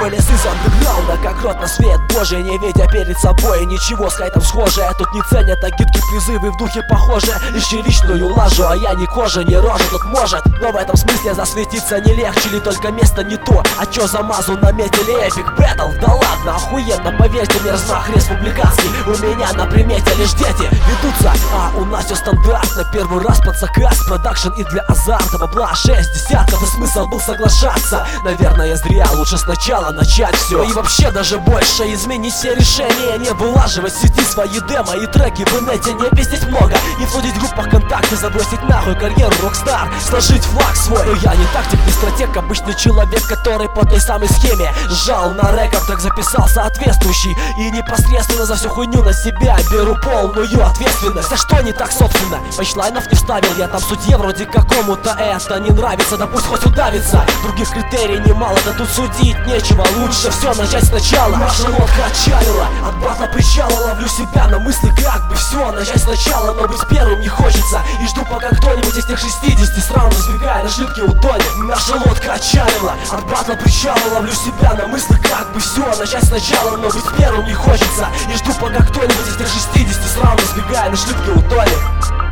вылез из андеграунда, как рот на свет Божий, не видя перед собой ничего с хайтом схожее. Тут не ценят агитки призывы в духе похожи. Ищи личную лажу, а я ни кожа, ни рожа. Тут может, но в этом смысле засветиться не легче. Ли только место не то, а чё за мазу наметили? Эпик бэтл, да ладно, охуенно, поверьте мне, размах республиканский. У меня на примете лишь дети ведутся, а у нас все стандартно. Первый раз под заказ, продакшн и для азарта. Бабла 6 десятков, и смысл был соглашаться. Наверное, зря, лучше сначала начать все. И вообще даже больше изменить все решения. Не вылаживать в сети свои демо и треки в инете. Не пиздить много и флудить в группах ВКонтакте. Забросить нахуй карьеру рокстар, сложить флаг свой. Но я не тактик, не стратег, обычный человек, который по той самой схеме сжал на рекорд, так записал соответствующий. И непосредственно за всю хуйню на себя беру полную ответственность. За что не так, собственно? Панчлайнов не вставил, я там судье вроде какому-то это не нравится. Да пусть хоть удавится, других критерий немало, да тут судить нечего. Лучше все начать сначала. Наша лодка отчалила, от бата причала. Ловлю себя на мысли, как бы все начать сначала. Но быть первым не хочется, и жду пока кто-нибудь из тех 60 сразу сбегая на ошибки утонет. Наша лодка отчалила, от бата причала. Ловлю себя на мысли, как бы все начать сначала. Но быть первым не хочется, и жду пока кто-нибудь из тех 60 сразу сбегая на ошибки утонет.